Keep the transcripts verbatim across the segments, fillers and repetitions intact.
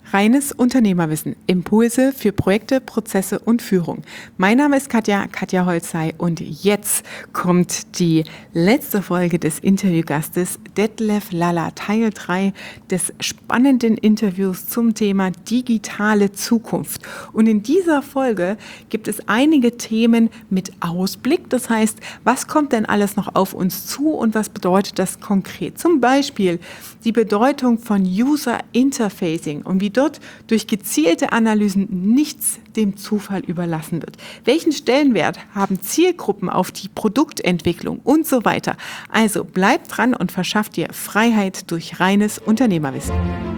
Reines Unternehmerwissen. Impulse für Projekte, Prozesse und Führung. Mein Name ist Katja, Katja Holzhey und jetzt kommt die letzte Folge des Interviewgastes Detlef Lalla, Teil drei des spannenden Interviews zum Thema digitale Zukunft. Und in dieser Folge gibt es einige Themen mit Ausblick. Das heißt, was kommt denn alles noch auf uns zu und was bedeutet das konkret? Zum Beispiel die Bedeutung von User Interfacing und wie dort durch gezielte Analysen nichts dem Zufall überlassen wird. Welchen Stellenwert haben Zielgruppen auf die Produktentwicklung und so weiter? Also bleibt dran und verschafft dir Freiheit durch reines Unternehmerwissen.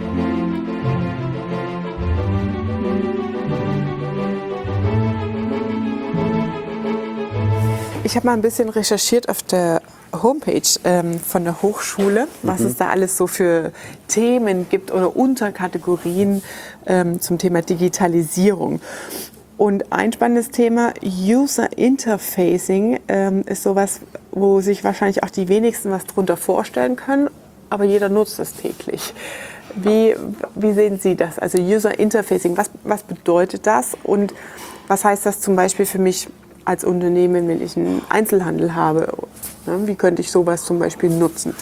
Ich habe mal ein bisschen recherchiert auf der Homepage ähm, von der Hochschule, was mhm. es da alles so für Themen gibt oder Unterkategorien ähm, zum Thema Digitalisierung. Und ein spannendes Thema, User Interfacing, ähm, ist sowas, wo sich wahrscheinlich auch die wenigsten was drunter vorstellen können, aber jeder nutzt es täglich. Wie, wie sehen Sie das? Also User Interfacing, was, was bedeutet das und was heißt das zum Beispiel für mich als Unternehmen, wenn ich einen Einzelhandel habe? Wie könnte ich sowas zum Beispiel nutzen?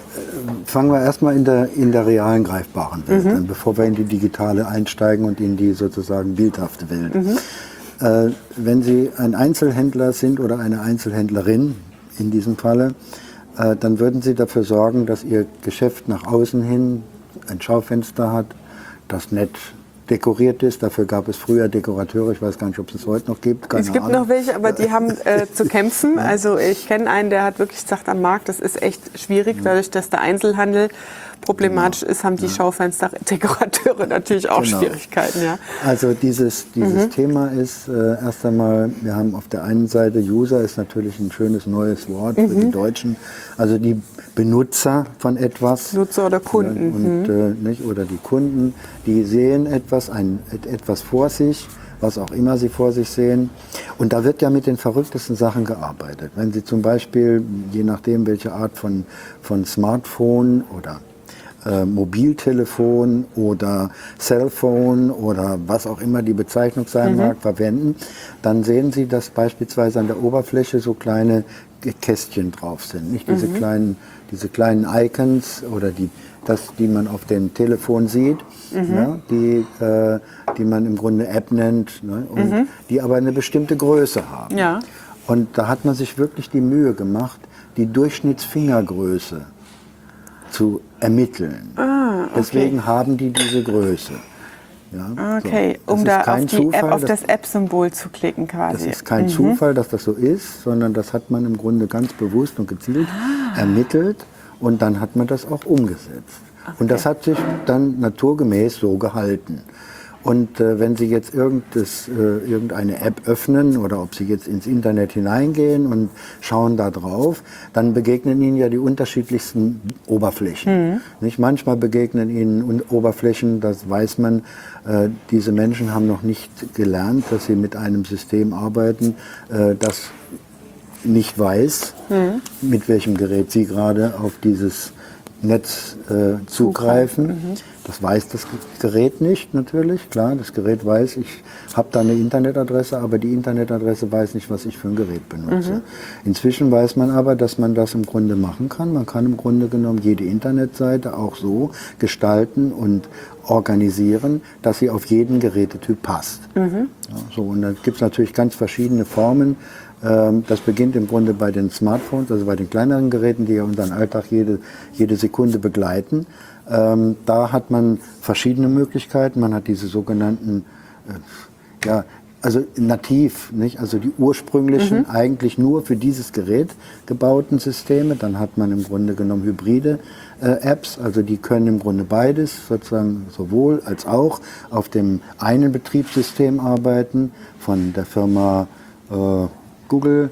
Fangen wir erstmal in der, in der realen, greifbaren Welt mhm. an, bevor wir in die digitale einsteigen und in die sozusagen bildhafte Welt. Mhm. Äh, wenn Sie ein Einzelhändler sind oder eine Einzelhändlerin in diesem Falle, äh, dann würden Sie dafür sorgen, dass Ihr Geschäft nach außen hin ein Schaufenster hat, das nett dekoriert ist. Dafür gab es früher Dekorateure. Ich weiß gar nicht, ob es es heute noch gibt. Keine es gibt Ahnung. noch welche, aber die haben äh, zu kämpfen. Also ich kenne einen, der hat wirklich gesagt, am Markt, das ist echt schwierig. Dadurch, dass der Einzelhandel problematisch genau. ist, haben die ja. Schaufenster-Dekorateure natürlich auch genau. Schwierigkeiten. Ja. Also dieses, dieses mhm. Thema ist äh, erst einmal, wir haben auf der einen Seite, User ist natürlich ein schönes neues Wort mhm. für die Deutschen. Also die Benutzer von etwas. Nutzer oder Kunden. Und, mhm. äh, nicht, oder die Kunden, die sehen etwas, ein, etwas vor sich, was auch immer sie vor sich sehen. Und da wird ja mit den verrücktesten Sachen gearbeitet. Wenn Sie zum Beispiel, je nachdem welche Art von, von Smartphone oder äh, Mobiltelefon oder Cellphone oder was auch immer die Bezeichnung sein mhm. mag, verwenden, dann sehen Sie, dass beispielsweise an der Oberfläche so kleine Kästchen drauf sind. Nicht diese, mhm. kleinen, diese kleinen Icons oder die, das, die man auf dem Telefon sieht, mhm. ja, die, äh, die man im Grunde App nennt, ne, und mhm. die aber eine bestimmte Größe haben. Ja. Und da hat man sich wirklich die Mühe gemacht, die Durchschnittsfingergröße zu ermitteln. Ah, okay. Deswegen haben die diese Größe. Ja, okay, so. Um da auf, die Zufall, App, auf das App-Symbol zu klicken quasi. Das ist kein mhm. Zufall, dass das so ist, sondern das hat man im Grunde ganz bewusst und gezielt ah. ermittelt und dann hat man das auch umgesetzt. Okay. Und das hat sich dann naturgemäß so gehalten. Und äh, wenn Sie jetzt irgendes, äh, irgendeine App öffnen oder ob Sie jetzt ins Internet hineingehen und schauen da drauf, dann begegnen Ihnen ja die unterschiedlichsten Oberflächen. Mhm. Nicht? Manchmal begegnen Ihnen Oberflächen, das weiß man, äh, diese Menschen haben noch nicht gelernt, dass sie mit einem System arbeiten, äh, das nicht weiß, mhm. mit welchem Gerät Sie gerade auf dieses Netz äh, zugreifen. Mhm. Das weiß das Gerät nicht, natürlich, klar, das Gerät weiß, ich habe da eine Internetadresse, aber die Internetadresse weiß nicht, was ich für ein Gerät benutze. Mhm. Inzwischen weiß man aber, dass man das im Grunde machen kann. Man kann im Grunde genommen jede Internetseite auch so gestalten und organisieren, dass sie auf jeden Gerätetyp passt. Mhm. Ja, so, und da gibt es natürlich ganz verschiedene Formen. Das beginnt im Grunde bei den Smartphones, also bei den kleineren Geräten, die ja unseren Alltag jede, jede Sekunde begleiten. Ähm, da hat man verschiedene Möglichkeiten. Man hat diese sogenannten, äh, ja, also nativ, nicht? Also die ursprünglichen, mhm. eigentlich nur für dieses Gerät gebauten Systeme. Dann hat man im Grunde genommen hybride äh, Apps, also die können im Grunde beides, sozusagen sowohl als auch auf dem einen Betriebssystem arbeiten, von der Firma äh, Google,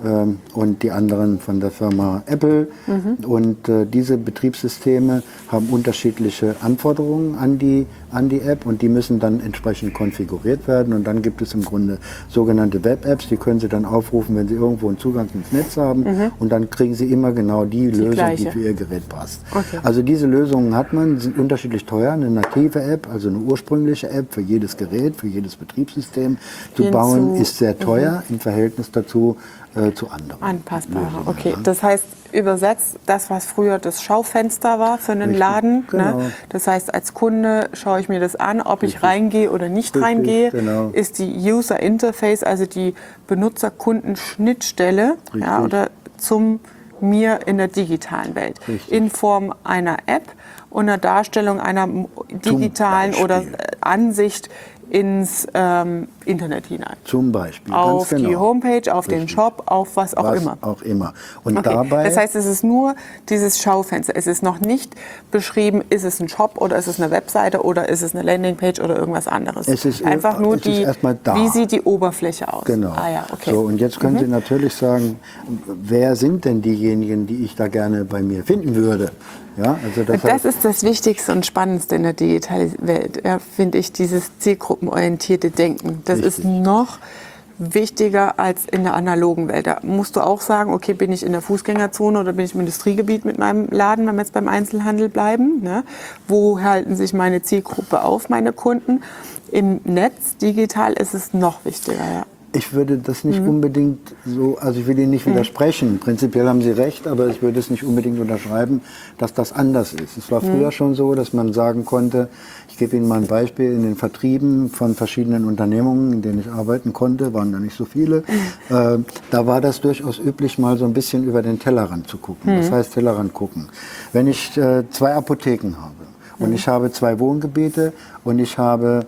ähm, und die anderen von der Firma Apple. Mhm. Und äh, diese Betriebssysteme haben unterschiedliche Anforderungen an die, an die App und die müssen dann entsprechend konfiguriert werden. Und dann gibt es im Grunde sogenannte Web-Apps, die können Sie dann aufrufen, wenn Sie irgendwo einen Zugang ins Netz haben. Mhm. Und dann kriegen Sie immer genau die, die Lösung, gleiche. die für Ihr Gerät passt. Okay. Also diese Lösungen hat man, sind unterschiedlich teuer. Eine native App, also eine ursprüngliche App für jedes Gerät, für jedes Betriebssystem zu Hinzu. bauen, ist sehr teuer mhm. im Verhältnis dazu äh, zu anderen. Anpassbare, okay. Ja. Das heißt, übersetzt, das, was früher das Schaufenster war für einen Richtig. Laden. Genau. Ne? Das heißt, als Kunde schaue ich mir das an, ob Richtig. ich reingehe oder nicht Richtig. reingehe. Genau. Ist die User Interface, also die Benutzer-Kunden-Schnittstelle ja, oder zum mir in der digitalen Welt. Richtig. In Form einer App und einer Darstellung einer digitalen oder Ansicht ins ähm, Internet hinein. Zum Beispiel. Auf ganz genau. die Homepage, auf Richtig. den Shop, auf was auch was immer. auch immer. Und okay. dabei. Das heißt, es ist nur dieses Schaufenster. Es ist noch nicht beschrieben, ist es ein Shop oder ist es eine Webseite oder ist es eine Landingpage oder irgendwas anderes. Es ist einfach nur es die, ist da. wie sieht die Oberfläche aus. Genau. Ah, ja, okay. So, und jetzt können mhm. Sie natürlich sagen, wer sind denn diejenigen, die ich da gerne bei mir finden würde? Ja, also das, das heißt, ist das Wichtigste und Spannendste in der digitalen Welt, ja, finde ich, dieses zielgruppenorientierte Denken. Das richtig. ist noch wichtiger als in der analogen Welt. Da musst du auch sagen, okay, bin ich in der Fußgängerzone oder bin ich im Industriegebiet mit meinem Laden, wenn wir jetzt beim Einzelhandel bleiben? Ne? Wo halten sich meine Zielgruppe auf, meine Kunden? Im Netz, digital, ist es noch wichtiger, ja. Ich würde das nicht mhm. unbedingt so, also ich will Ihnen nicht mhm. widersprechen. Prinzipiell haben Sie recht, aber ich würde es nicht unbedingt unterschreiben, dass das anders ist. Es war mhm. früher schon so, dass man sagen konnte, ich gebe Ihnen mal ein Beispiel, in den Vertrieben von verschiedenen Unternehmungen, in denen ich arbeiten konnte, waren da nicht so viele, mhm. äh, da war das durchaus üblich, mal so ein bisschen über den Tellerrand zu gucken. Mhm. Das heißt Tellerrand gucken. Wenn ich äh, zwei Apotheken habe und mhm. ich habe zwei Wohngebiete und ich habe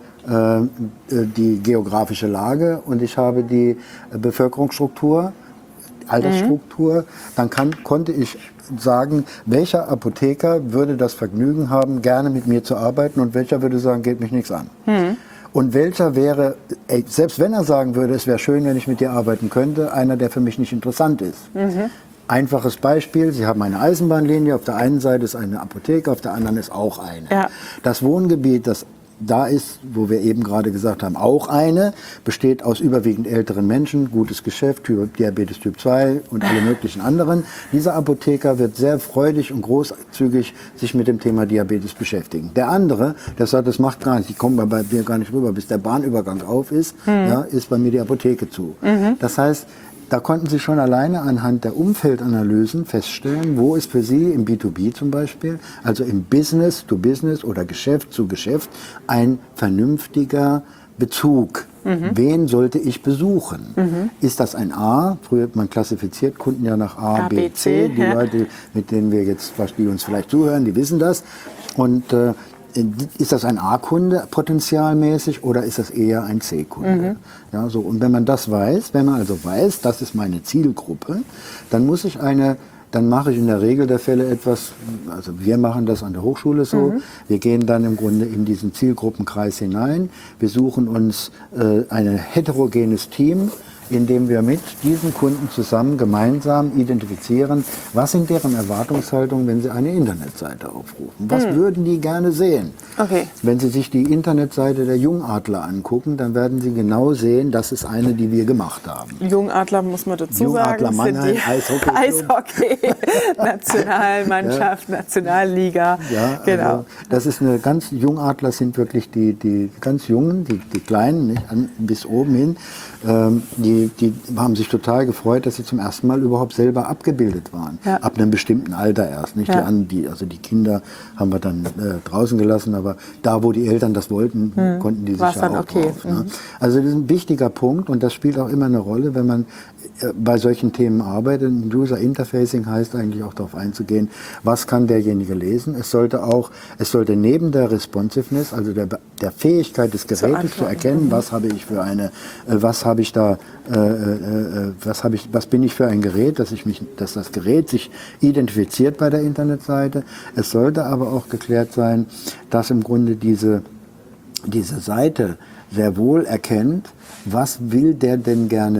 die geografische Lage und ich habe die Bevölkerungsstruktur, Altersstruktur, mhm. dann kann, konnte ich sagen, welcher Apotheker würde das Vergnügen haben, gerne mit mir zu arbeiten und welcher würde sagen, geht mich nichts an. Mhm. Und welcher wäre, ey, selbst wenn er sagen würde, es wäre schön, wenn ich mit dir arbeiten könnte, einer, der für mich nicht interessant ist. Mhm. Einfaches Beispiel, Sie haben eine Eisenbahnlinie, auf der einen Seite ist eine Apotheke, auf der anderen ist auch eine. Ja. Das Wohngebiet, das da ist, wo wir eben gerade gesagt haben, auch eine, besteht aus überwiegend älteren Menschen, gutes Geschäft, Typ, Diabetes Typ zwei und alle möglichen anderen. Dieser Apotheker wird sehr freudig und großzügig sich mit dem Thema Diabetes beschäftigen. Der andere, der sagt, das macht gar nicht, ich komme bei mir gar nicht rüber, bis der Bahnübergang auf ist, mhm. ja, ist bei mir die Apotheke zu. Mhm. Das heißt, da konnten Sie schon alleine anhand der Umfeldanalysen feststellen, wo ist für Sie im B zwei B zum Beispiel, also im Business to Business oder Geschäft zu Geschäft, ein vernünftiger Bezug. Mhm. Wen sollte ich besuchen? Mhm. Ist das ein A? Früher hat man klassifiziert Kunden ja nach A, A B, C. Die ja. Leute, mit denen wir jetzt, die uns vielleicht zuhören, die wissen das. Und äh, ist das ein A-Kunde potenzialmäßig oder ist das eher ein C-Kunde? Mhm. Ja, so. Und wenn man das weiß, wenn man also weiß, das ist meine Zielgruppe, dann muss ich eine, dann mache ich in der Regel der Fälle etwas, also wir machen das an der Hochschule so, mhm. wir gehen dann im Grunde in diesen Zielgruppenkreis hinein, wir suchen uns äh, ein heterogenes Team, indem wir mit diesen Kunden zusammen gemeinsam identifizieren, was sind deren Erwartungshaltungen, wenn sie eine Internetseite aufrufen. Was hm. würden die gerne sehen? Okay. Wenn Sie sich die Internetseite der Jungadler angucken, dann werden Sie genau sehen, das ist eine, die wir gemacht haben. Jungadler muss man dazu Jungadler sagen. Mannheim, Eishockey, Eishockey Nationalmannschaft, ja. Nationalliga. Ja, genau. Also das ist eine ganz, Jungadler sind wirklich die, die ganz Jungen, die, die Kleinen, nicht, an, bis oben hin. Ähm, die Die, die haben sich total gefreut, dass sie zum ersten Mal überhaupt selber abgebildet waren. Ja. Ab einem bestimmten Alter erst. Nicht? Ja. Die, die, also die Kinder haben wir dann äh, draußen gelassen, aber da, wo die Eltern das wollten, hm. konnten die sich War's ja auch okay. drauf. Mhm. Ne? Also das ist ein wichtiger Punkt und das spielt auch immer eine Rolle, wenn man äh, bei solchen Themen arbeitet. User Interfacing heißt eigentlich auch darauf einzugehen, was kann derjenige lesen. Es sollte auch, es sollte neben der Responsiveness, also der, der Fähigkeit des Gerätes zu, zu erkennen, mhm. was habe ich für eine, äh, was habe ich da Äh, äh, was, habe ich, was bin ich für ein Gerät, dass, ich mich, dass das Gerät sich identifiziert bei der Internetseite. Es sollte aber auch geklärt sein, dass im Grunde diese, diese Seite sehr wohl erkennt, was will der denn gerne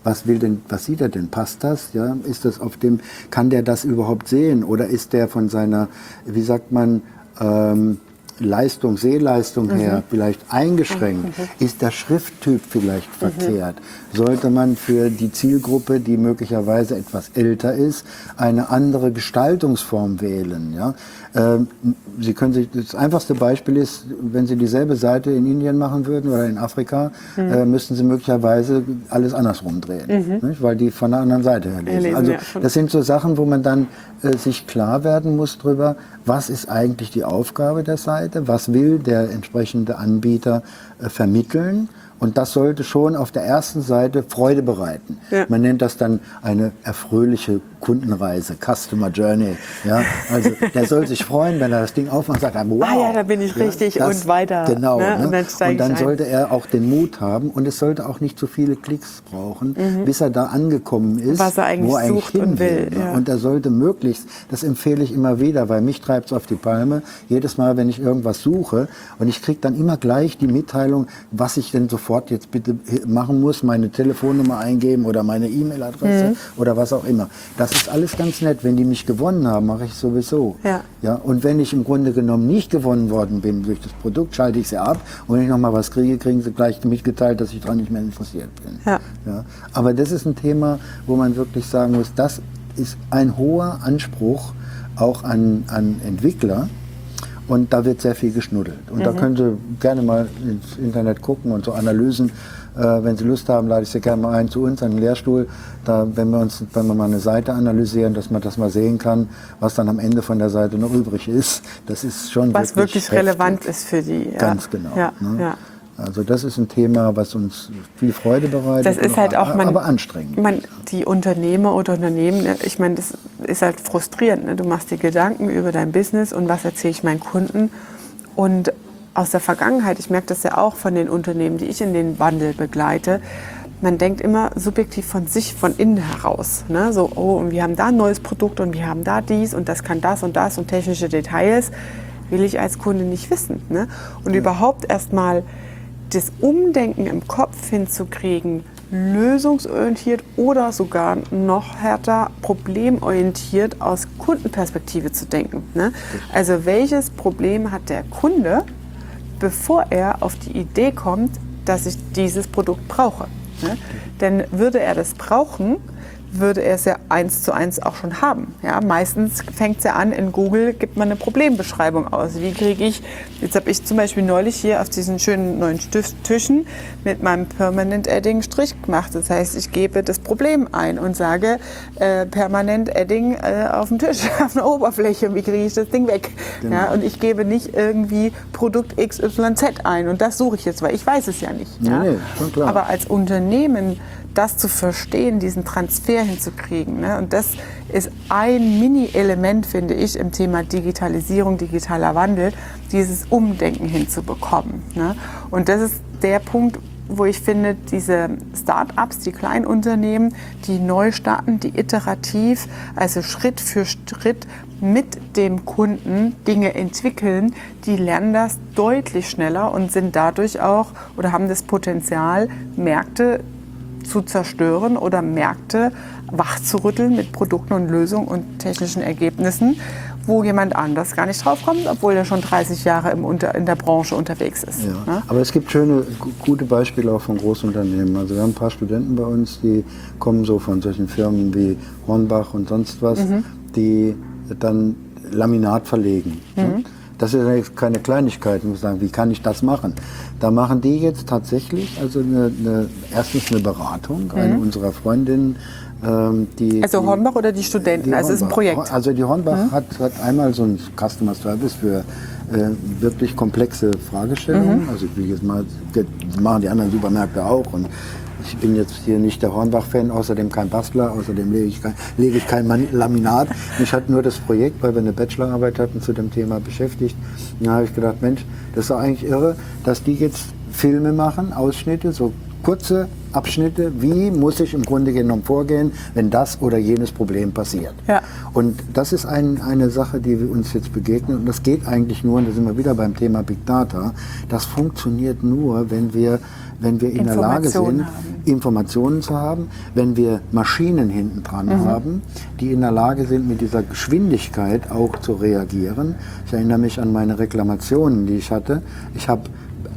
was will denn, was sieht er denn? Passt das? Ja, ist das auf dem, kann der das überhaupt sehen? Oder ist der von seiner, wie sagt man, ähm, Leistung, Sehleistung mhm. her vielleicht eingeschränkt? Mhm. Ist der Schrifttyp vielleicht mhm. verkehrt? Sollte man für die Zielgruppe, die möglicherweise etwas älter ist, eine andere Gestaltungsform wählen? Ja? Ähm, Sie können sich, das einfachste Beispiel ist, wenn Sie dieselbe Seite in Indien machen würden oder in Afrika, mhm. äh, müssten Sie möglicherweise alles andersrum drehen, mhm. nicht? Weil die von der anderen Seite her lesen. lesen also ja, das sind so Sachen, wo man dann äh, sich klar werden muss drüber, was ist eigentlich die Aufgabe der Seite, was will der entsprechende Anbieter äh, vermitteln. Und das sollte schon auf der ersten Seite Freude bereiten. Ja. Man nennt das dann eine erfröhliche Kundenreise, Customer Journey. Ja, also der soll sich freuen, wenn er das Ding aufmacht und sagt, wow. Ah ja, da bin ich richtig ja, das, und weiter. Genau. Ne? Ne? Und dann, und dann sollte er auch den Mut haben und es sollte auch nicht zu viele Klicks brauchen, mhm. bis er da angekommen ist, was er eigentlich wo er eigentlich sucht hin und will. will. Ja. Und er sollte möglichst, das empfehle ich immer wieder, weil mich treibt es auf die Palme, jedes Mal, wenn ich irgendwas suche und ich kriege dann immer gleich die Mitteilung, was ich denn sofort jetzt bitte machen muss, meine Telefonnummer eingeben oder meine E-Mail-Adresse mhm. oder was auch immer. Das ist alles ganz nett. Wenn die mich gewonnen haben, mache ich sowieso. Ja. Ja, und wenn ich im Grunde genommen nicht gewonnen worden bin durch das Produkt, schalte ich sie ab. Und wenn ich noch mal was kriege, kriegen sie gleich mitgeteilt, dass ich daran nicht mehr interessiert bin. Ja. Ja. Aber das ist ein Thema, wo man wirklich sagen muss, das ist ein hoher Anspruch auch an, an Entwickler. Und da wird sehr viel geschnuddelt. Und mhm. da können Sie gerne mal ins Internet gucken und so Analysen. Äh, wenn Sie Lust haben, lade ich Sie gerne mal ein zu uns an den Lehrstuhl. Da, wenn wir uns, wenn wir mal eine Seite analysieren, dass man das mal sehen kann, was dann am Ende von der Seite noch übrig ist. Das ist schon was wirklich, wirklich relevant ist für die. Ja. Ganz genau. Ja, ne? ja. Also das ist ein Thema, was uns viel Freude bereitet, das ist halt auch man, aber anstrengend. Man, die Unternehmer oder Unternehmen, ich meine, das ist halt frustrierend. Ne? Du machst dir Gedanken über dein Business und was erzähle ich meinen Kunden. Und aus der Vergangenheit, ich merke das ja auch von den Unternehmen, die ich in den Wandel begleite, man denkt immer subjektiv von sich, von innen heraus. Ne? So, oh, und wir haben da ein neues Produkt und wir haben da dies und das kann das und das und technische Details will ich als Kunde nicht wissen. Ne? Und ja. überhaupt erstmal das Umdenken im Kopf hinzukriegen, lösungsorientiert oder sogar noch härter problemorientiert aus Kundenperspektive zu denken. Ne? Also welches Problem hat der Kunde, bevor er auf die Idee kommt, dass ich dieses Produkt brauche? Ne? Denn würde er das brauchen, würde er es ja eins zu eins auch schon haben. Ja, meistens fängt es ja an, in Google gibt man eine Problembeschreibung aus. Wie kriege ich, jetzt habe ich zum Beispiel neulich hier auf diesen schönen neuen Tischen mit meinem Permanent Adding Strich gemacht. Das heißt, ich gebe das Problem ein und sage äh, Permanent Adding äh, auf dem Tisch, auf einer Oberfläche. Wie kriege ich das Ding weg? Genau. Ja, und ich gebe nicht irgendwie Produkt X Y Z ein und das suche ich jetzt, weil ich weiß es ja nicht. Ja? Nee, nee, schon klar. Aber als Unternehmen das zu verstehen, diesen Transfer hinzukriegen. Ne? Und das ist ein Mini-Element, finde ich, im Thema Digitalisierung, digitaler Wandel, dieses Umdenken hinzubekommen. Ne? Und das ist der Punkt, wo ich finde, diese Start-ups, die Kleinunternehmen, die neu starten, die iterativ, also Schritt für Schritt mit dem Kunden Dinge entwickeln, die lernen das deutlich schneller und sind dadurch auch oder haben das Potenzial, Märkte zu zerstören oder Märkte wachzurütteln mit Produkten und Lösungen und technischen Ergebnissen, wo jemand anders gar nicht draufkommt, obwohl er schon dreißig Jahre im Unter, in der Branche unterwegs ist. Ja. Ne? Aber es gibt schöne, gute Beispiele auch von Großunternehmen. Also wir haben ein paar Studenten bei uns, die kommen so von solchen Firmen wie Hornbach und sonst was, mhm. die dann Laminat verlegen. Mhm. Ne? Das ist ja keine Kleinigkeit, ich muss sagen, wie kann ich das machen? Da machen die jetzt tatsächlich also eine, eine, erstens eine Beratung, mhm. eine unserer Freundinnen. Ähm, die, also die, Hornbach oder die Studenten, die also es ist ein Projekt? Also die Hornbach mhm. hat, hat einmal so ein Customer Service für äh, wirklich komplexe Fragestellungen. Mhm. Also wie jetzt mal, das machen die anderen Supermärkte auch. Und ich bin jetzt hier nicht der Hornbach-Fan, außerdem kein Bastler, außerdem lege ich kein, lege ich kein Laminat. Mich hat nur das Projekt, weil wir eine Bachelorarbeit hatten, zu dem Thema beschäftigt. Da habe ich gedacht, Mensch, das ist doch eigentlich irre, dass die jetzt Filme machen, Ausschnitte, so kurze Abschnitte, wie muss ich im Grunde genommen vorgehen, wenn das oder jenes Problem passiert. Ja. Und das ist ein, eine Sache, die wir uns jetzt begegnen. Und das geht eigentlich nur, und da sind wir wieder beim Thema Big Data, das funktioniert nur, wenn wir, wenn wir in der Lage sind, haben. Informationen zu haben, wenn wir Maschinen hinten dran mhm. haben, die in der Lage sind, mit dieser Geschwindigkeit auch zu reagieren. Ich erinnere mich an meine Reklamationen, die ich hatte. Ich habe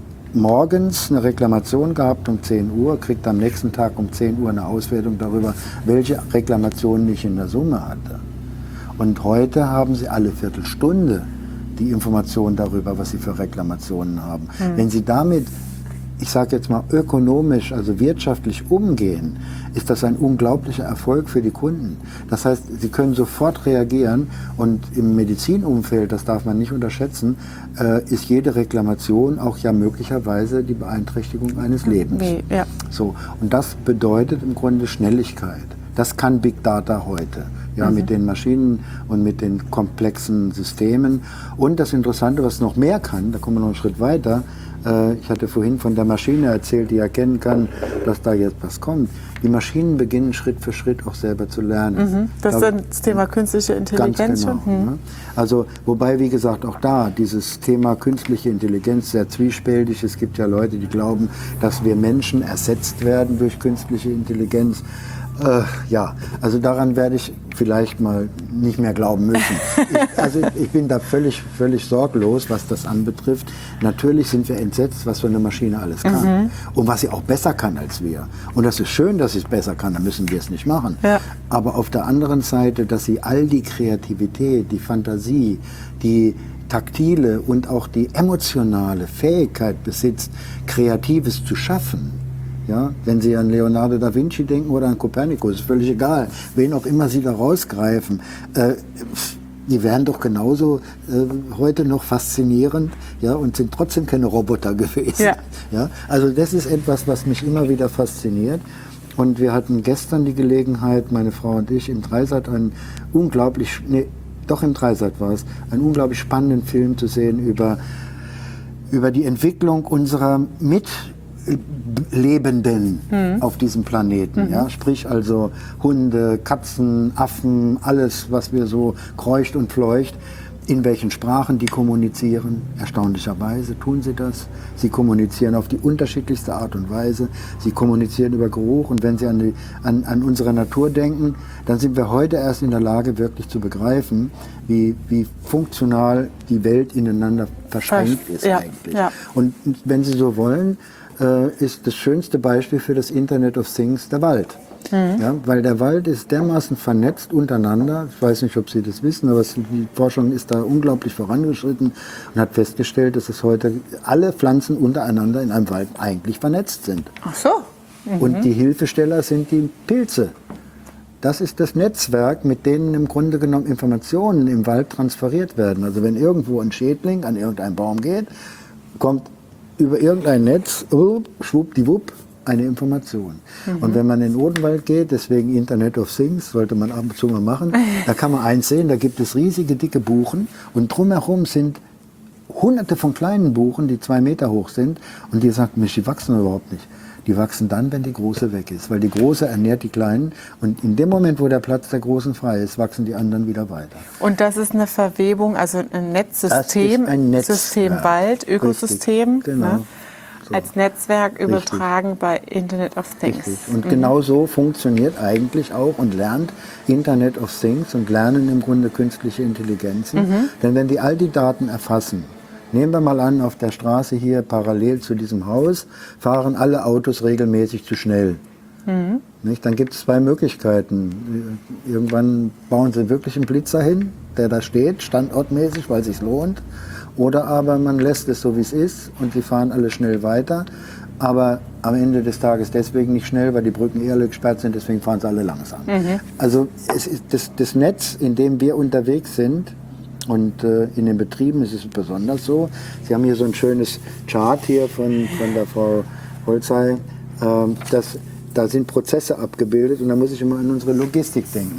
morgens eine Reklamation gehabt um zehn Uhr, kriegt am nächsten Tag um zehn Uhr eine Auswertung darüber, welche Reklamationen ich in der Summe hatte. Und heute haben Sie alle Viertelstunde die Information darüber, was Sie für Reklamationen haben. Mhm. Wenn Sie damit, ich sage jetzt mal ökonomisch, also wirtschaftlich umgehen, ist das ein unglaublicher Erfolg für die Kunden. Das heißt, sie können sofort reagieren und im Medizinumfeld, das darf man nicht unterschätzen, äh, ist jede Reklamation auch ja möglicherweise die Beeinträchtigung eines Lebens. Nee, ja. So, und das bedeutet im Grunde Schnelligkeit. Das kann Big Data heute, ja, mhm. mit den Maschinen und mit den komplexen Systemen. Und das Interessante, was noch mehr kann, da kommen wir noch einen Schritt weiter, äh, ich hatte vorhin von der Maschine erzählt, die erkennen kann, dass da jetzt was kommt. Die Maschinen beginnen Schritt für Schritt auch selber zu lernen. Mhm. Das ist dann das Thema künstliche Intelligenz. Ganz genau, schon. Mhm. Ne? Also, wobei, wie gesagt, auch da dieses Thema künstliche Intelligenz sehr zwiespältig. Es gibt ja Leute, die glauben, dass wir Menschen ersetzt werden durch künstliche Intelligenz. Äh, ja, also daran werde ich vielleicht mal nicht mehr glauben müssen. Ich, also ich bin da völlig, völlig sorglos, was das anbetrifft. Natürlich sind wir entsetzt, was so eine Maschine alles kann. Mhm. Und was sie auch besser kann als wir. Und das ist schön, dass sie es besser kann, dann müssen wir es nicht machen. Ja. Aber auf der anderen Seite, dass sie all die Kreativität, die Fantasie, die taktile und auch die emotionale Fähigkeit besitzt, Kreatives zu schaffen. Ja, wenn Sie an Leonardo da Vinci denken oder an Kopernikus, ist völlig egal, wen auch immer Sie da rausgreifen. Äh, die wären doch genauso äh, heute noch faszinierend, ja, und sind trotzdem keine Roboter gewesen. Ja. Ja, also das ist etwas, was mich immer wieder fasziniert. Und wir hatten gestern die Gelegenheit, meine Frau und ich, im Dreisat einen unglaublich, nee, doch im Dreisat war es, einen unglaublich spannenden Film zu sehen über, über die Entwicklung unserer Mit Lebenden mhm. auf diesem Planeten, mhm. ja, sprich also Hunde, Katzen, Affen, alles, was wir so kreucht und fleucht, in welchen Sprachen die kommunizieren. Erstaunlicherweise tun sie das. Sie kommunizieren auf die unterschiedlichste Art und Weise. Sie kommunizieren über Geruch, und wenn Sie an, die, an, an unsere Natur denken, dann sind wir heute erst in der Lage, wirklich zu begreifen, wie, wie funktional die Welt ineinander verschränkt ist ja, eigentlich. Ja. Und wenn Sie so wollen, ist das schönste Beispiel für das Internet of Things der Wald. Mhm. Ja, weil der Wald ist dermaßen vernetzt untereinander. Ich weiß nicht, ob Sie das wissen, aber die Forschung ist da unglaublich vorangeschritten und hat festgestellt, dass es heute alle Pflanzen untereinander in einem Wald eigentlich vernetzt sind. Ach so. Mhm. Und die Hilfesteller sind die Pilze. Das ist das Netzwerk, mit denen im Grunde genommen Informationen im Wald transferiert werden. Also wenn irgendwo ein Schädling an irgendeinen Baum geht, kommt über irgendein Netz, schwuppdiwupp, eine Information. Mhm. Und wenn man in den Odenwald geht, deswegen Internet of Things, sollte man ab und zu mal machen, da kann man eins sehen, da gibt es riesige, dicke Buchen und drumherum sind hunderte von kleinen Buchen, die zwei Meter hoch sind, und die sagt, Mensch, die wachsen überhaupt nicht. Die wachsen dann, wenn die große weg ist, weil die große ernährt die kleinen, und in dem Moment, wo der Platz der großen frei ist, wachsen die anderen wieder weiter. Und das ist eine Verwebung, also ein Netzsystem, das ist ein Netzwerk. System Wald, Ökosystem, richtig, genau. Ne? So. Als Netzwerk übertragen richtig. Bei Internet of Things. Richtig. Und mhm. genau so funktioniert eigentlich auch und lernt Internet of Things und lernen im Grunde künstliche Intelligenzen. Mhm. Denn wenn die all die Daten erfassen, nehmen wir mal an, auf der Straße hier parallel zu diesem Haus fahren alle Autos regelmäßig zu schnell. Mhm. Nicht? Dann gibt es zwei Möglichkeiten. Irgendwann bauen sie wirklich einen Blitzer hin, der da steht, standortmäßig, weil es sich lohnt. Oder aber man lässt es so, wie es ist, und sie fahren alle schnell weiter. Aber am Ende des Tages deswegen nicht schnell, weil die Brücken eher gesperrt sind, deswegen fahren sie alle langsam. Mhm. Also es ist das, das Netz, in dem wir unterwegs sind, und äh, in den Betrieben ist es besonders so. Sie haben hier so ein schönes Chart hier von, von der Frau Holzei. Ähm, das, da sind Prozesse abgebildet, und da muss ich immer an unsere Logistik denken.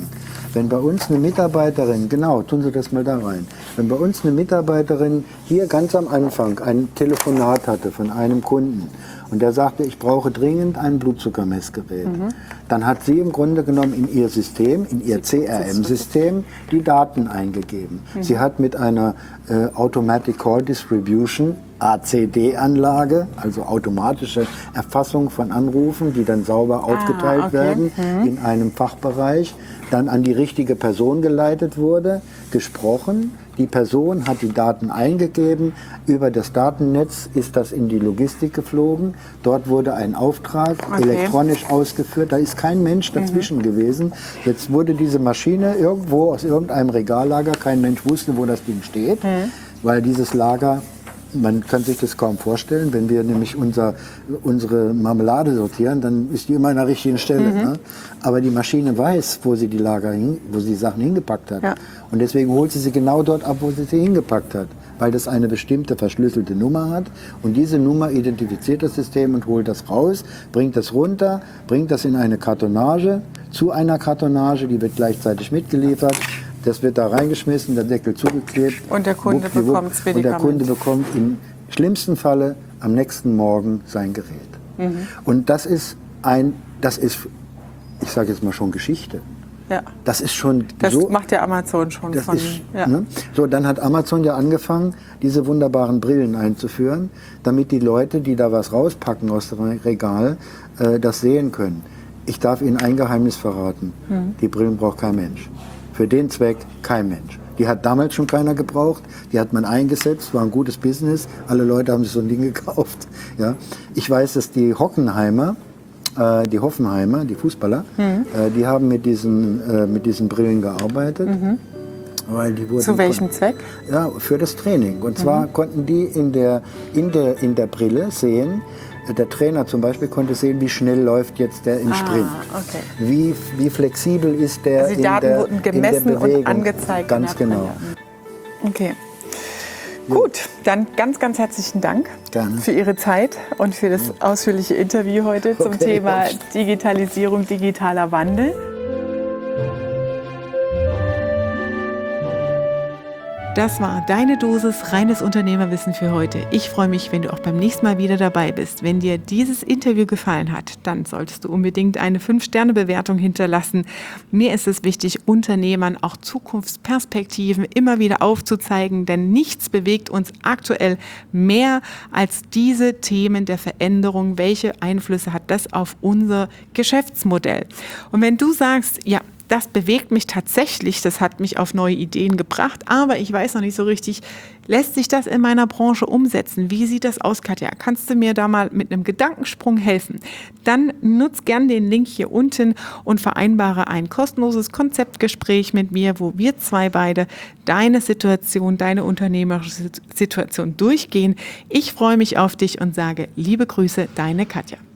Wenn bei uns eine Mitarbeiterin, genau, tun Sie das mal da rein, wenn bei uns eine Mitarbeiterin hier ganz am Anfang ein Telefonat hatte von einem Kunden und der sagte, ich brauche dringend ein Blutzuckermessgerät, mhm. dann hat sie im Grunde genommen in ihr System, in ihr C R M-System die Daten eingegeben. Mhm. Sie hat mit einer äh, Automatic Call Distribution A C D-Anlage, also automatische Erfassung von Anrufen, die dann sauber aufgeteilt ah, okay. werden mhm. in einem Fachbereich, dann an die richtige Person geleitet wurde, gesprochen. Die Person hat die Daten eingegeben, über das Datennetz ist das in die Logistik geflogen, dort wurde ein Auftrag okay. elektronisch ausgeführt, da ist kein Mensch dazwischen mhm. gewesen. Jetzt wurde diese Maschine irgendwo aus irgendeinem Regallager, kein Mensch wusste, wo das Ding steht, mhm. weil dieses Lager, man kann sich das kaum vorstellen, wenn wir nämlich unser, unsere Marmelade sortieren, dann ist die immer an der richtigen Stelle. Mhm. Ne? Aber die Maschine weiß, wo sie die Lager hin, wo sie die Sachen hingepackt hat. Ja. Und deswegen holt sie sie genau dort ab, wo sie sie hingepackt hat. Weil das eine bestimmte verschlüsselte Nummer hat. Und diese Nummer identifiziert das System und holt das raus, bringt das runter, bringt das in eine Kartonage, zu einer Kartonage, die wird gleichzeitig mitgeliefert. Das wird da reingeschmissen, der Deckel zugeklebt. Und der Kunde bekommt es Und der Kunde bekommt im schlimmsten Falle am nächsten Morgen sein Gerät. Mhm. Und das ist ein, das ist, ich sage jetzt mal schon Geschichte. Ja. Das ist schon das so. Das macht ja Amazon schon. Das von, ist, ja. ne? So, dann hat Amazon ja angefangen, diese wunderbaren Brillen einzuführen, damit die Leute, die da was rauspacken aus dem Regal, äh, das sehen können. Ich darf Ihnen ein Geheimnis verraten. Mhm. Die Brillen braucht kein Mensch. Für den Zweck kein Mensch. Die hat damals schon keiner gebraucht, die hat man eingesetzt, war ein gutes Business, alle Leute haben sich so ein Ding gekauft. Ja. Ich weiß, dass die Hockenheimer, äh, die Hoffenheimer, die Fußballer, mhm. äh, die haben mit diesen, äh, mit diesen Brillen gearbeitet. Mhm. Weil die wurden Zu welchem Zweck? Ja, für das Training. Und zwar mhm. konnten die in der, in, der, in der Brille sehen, der Trainer zum Beispiel konnte sehen, wie schnell läuft jetzt der im ah, Sprint. Okay. Wie, wie flexibel ist der also die in, Daten der, wurden gemessen in der Bewegung. Und angezeigt. Ganz genau. Okay. Ja. Gut, dann ganz, ganz herzlichen Dank Gerne. Für Ihre Zeit und für das ausführliche Interview heute zum okay. Thema Digitalisierung, digitaler Wandel. Das war deine Dosis reines Unternehmerwissen für heute. Ich freue mich, wenn du auch beim nächsten Mal wieder dabei bist. Wenn dir dieses Interview gefallen hat, dann solltest du unbedingt eine fünf Sterne Bewertung hinterlassen. Mir ist es wichtig, Unternehmern auch Zukunftsperspektiven immer wieder aufzuzeigen, denn nichts bewegt uns aktuell mehr als diese Themen der Veränderung. Welche Einflüsse hat das auf unser Geschäftsmodell? Und wenn du sagst, ja, das bewegt mich tatsächlich, das hat mich auf neue Ideen gebracht, aber ich weiß noch nicht so richtig, lässt sich das in meiner Branche umsetzen? Wie sieht das aus, Katja? Kannst du mir da mal mit einem Gedankensprung helfen? Dann nutz gern den Link hier unten und vereinbare ein kostenloses Konzeptgespräch mit mir, wo wir zwei beide deine Situation, deine unternehmerische Situation durchgehen. Ich freue mich auf dich und sage liebe Grüße, deine Katja.